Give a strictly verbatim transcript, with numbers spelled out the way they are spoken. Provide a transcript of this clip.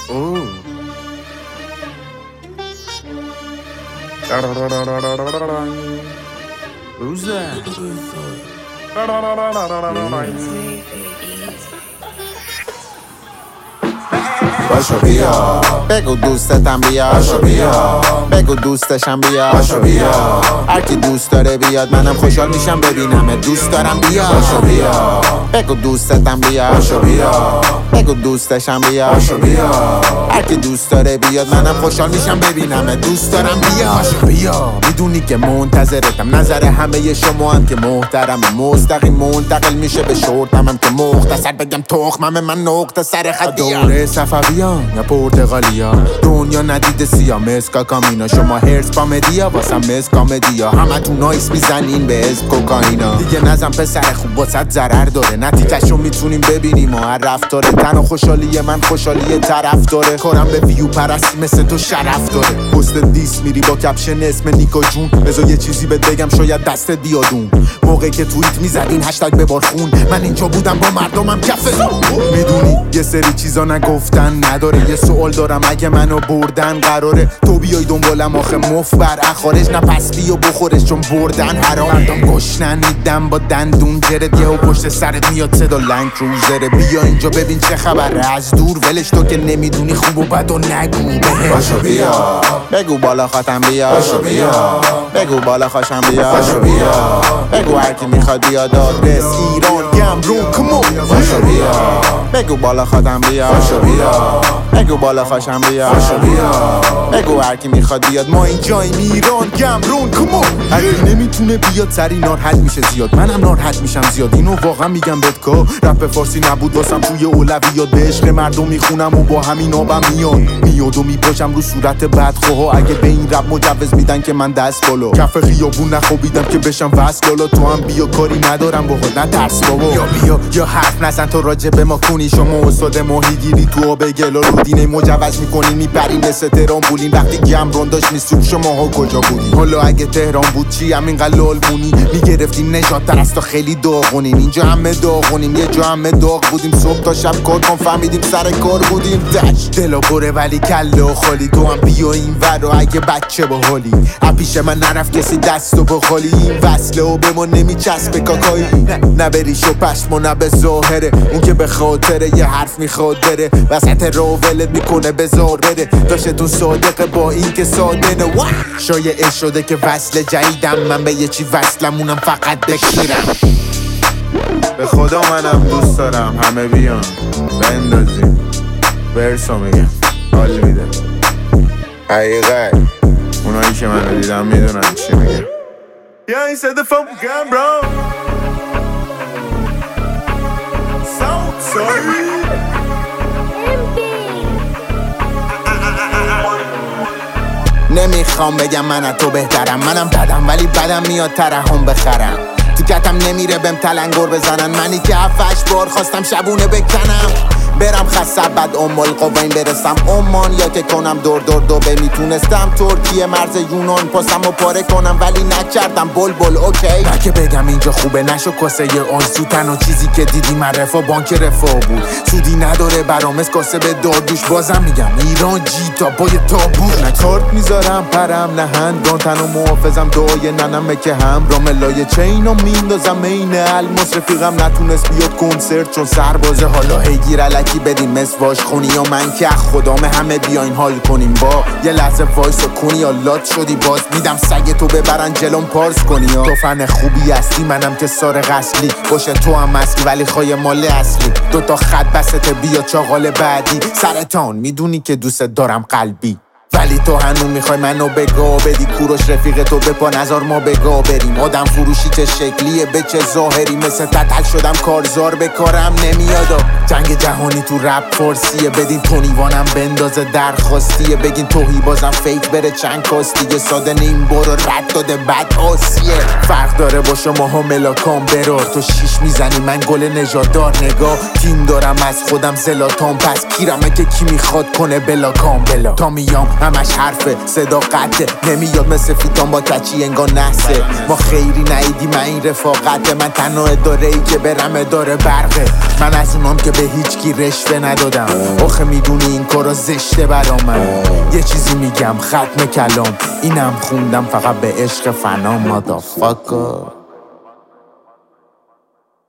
اوه روزه باشو بیا بگو دوستتم بیا باشو بیا بگو دوستشم بیا باشو بیا هر کی دوست داره بیاد منم خوشحال میشم ببینم دوست دارم بیا باشو بیا بگو دوستتم بیا باشو بیا بگو دوستشم بیا باشو بیا هر کی دوست داره بیاد منم خوشحال میشم ببینم دوست دارم بیا باشو بیا میدونی که منتظرتم نظر همه شما هم که محترم مستقیم منتقل میشه به شورتم هم که مختصر بگم تخمم من نقطه سر خدیه دوره صفویان یا پرتغالیا دنیا ندیده سیاه مسکا کامینا شما هرس پامدیا واسم مس کامدیا همه تو نایس میزنین به اسم کوکائینا دیگه نزن پسر خوب واسط ضرر داره نتیجهشو میتونیم ببینیم و هر رفتاره تن و خوشحالی من خوشحالی طرف داره کارم به ویو پرستی مثل تو شرف داره پست دیس میری با کپشن اسم نیکا جون بذار یه چیزی بهت بگم شاید دست بیادون موقعی که توییت میزدین هشتگ ببار خون من اینجا بودم با مردمم کف میدونی یه سری چیزا نگفتن نداره یه سوال دارم اگه منو بردن قراره تو بیای دنبالم آخه مف بر اخارش نه پس بیا بخورش چون بردن حرام مردم گشنن میدم با دندون جرد یهو پشت سرت میاد صدا لنگ کروزره بیا اینجا ببین چه خبره از دور ولش تو که نمیدونی خوب و بد و نگو باشو بیا بگو بالا خاتم بیا باشو بیا بگو بالا خاشم بیا باشو بیا بگو هر کی میخواد بیاد آدرس ایران گمرون کمو باشو بیا بگو بالا خاتم بیا باشو بیا بگو بالا خاشم بیا باشو بیا بگو هر کی میخواد بیاد ما اینجاییم ایران گمرون کمو هر کی نمیتونه بیاد سری ناراحت میشه زیاد منم ناراحت میشم زیاد اینو واقعا میگم بهت که رپ فارسی نبود واسم توی اولویات به عشق مردم میخونم و با همین آبم میاد میاد و میپاشم رو صورت بدخواه اگه به این رپ مجوز میدن که من دست بالا کف خیابون نخوابیدم که بشم وصل بالا تو هم بیا کاری ندارم با خود نترس بابا یا بیا یا حرف نزن تو راجع به ما کنی شما استاد ماهیگیری تو آب گلا رو دینه مجوز میکنین میپرین مثل تهران بولین وقتی گمرون داشت میسوق شماها کجا بودین حالا اگه تهران بود چی همینقدر لالمونی میگرفتین نجات تر از تا خیلی داغونین اینجا همه داغونیم یه جا همه داغ بودیم صبح تا شب کار کن فهمیدیم سر کار بودیم دش دلا بره ولی کلا خالی تو هم بیا این ور و اگه بچه با حالی پیش من نرفت کسی دستو بخالی این وصله و به ما نمیچسبه کاکایی نه, نه بریش و پشم و نه به ظاهره اون که به خاطره یه حرف میخواد بره وسط راه ولت میکنه بزار بره داشتتون صادقه با این که ساده نه شایعه شده که وصل جدیدم من به یه چی وصلمونم فقط بکیرم به خدا منم دوست دارم همه بیان بندازیم برسو میگم حال میده حقیقت اونایی که منو دیدم میدونن چی میگم یا این صدا فوقم برو ساوت ساری نمیخوام بگم من از تو بهترم منم بدم ولی بدم میاد ترحم بخرم تو کتم نمیره بهم تلنگر بزنن منی که هفتش بار خواستم شبونه بکنم برم خصب بعد ام القوین برسم عمان یا که کنم دور دور دوبه میتونستم ترکیه مرز یونان پاسم و پاره کنم ولی نکردم بل بل اوکی نه که بگم اینجا خوبه نشو کاسه آیسو تنها چیزی که دیدی من رفا بانک رفا بود سودی نداره برامز کاسه به دادوش بازم میگم ایران جیتا با یه تابوت نه کارت میذارم پرم نه هندگان تنو محافظم دعای ننمه که هم راملای چینو میندازم این الماس رفیقم نتونست بیاد کنسرت چون سربازه حالا هیگیر کی بدیم مسواش خونی یا من که خدام همه بیاین حال کنیم با یه لحظه وایس و کنی یا لات شدی باز میدم سگ تو ببرن جلوم پارس کنی یا تو فن خوبی هستی منم که سارق اصلی باشه تو هم اصلی ولی خواهی مال اصلی دوتا خط بسته بیا چاقال بعدی سرطان میدونی که دوست دارم قلبی ولی تو هنو میخوای منو بگا بدی کوروش رفیق تو بپا نظر ما بگا بریم آدم فروشی چه شکلیه به چه ظاهری مثل تتل شدم کارزار به کارم نمیادا جنگ جهانی تو رپ فارسیه بدین تونیوانم بندازه درخواستیه بگین توهی بازم فیک بره چند کاستیه ساده نیم برو رد داده بد آسیه فرق داره با شما ها ملاکام برار تو شیش میزنی من گل نژادار نگاه تیم دارم از خودم زلاتان پس کیرمه که کی میخواد کنه بلا کام بلا تا میام همش حرفه صداقته، نمیاد مثل فیتان با کچی انگار نحسه. ما خیری نایدیم این رفاقته، من تنها اداره ای که برم اداره برقه. من از اونام که به هیچ کی رشوه ندادم، آخه میدونی این کارا زشته برا من. یه چیزی میگم ختم کلام، اینم خوندم فقط به عشق فنا. مادافاکر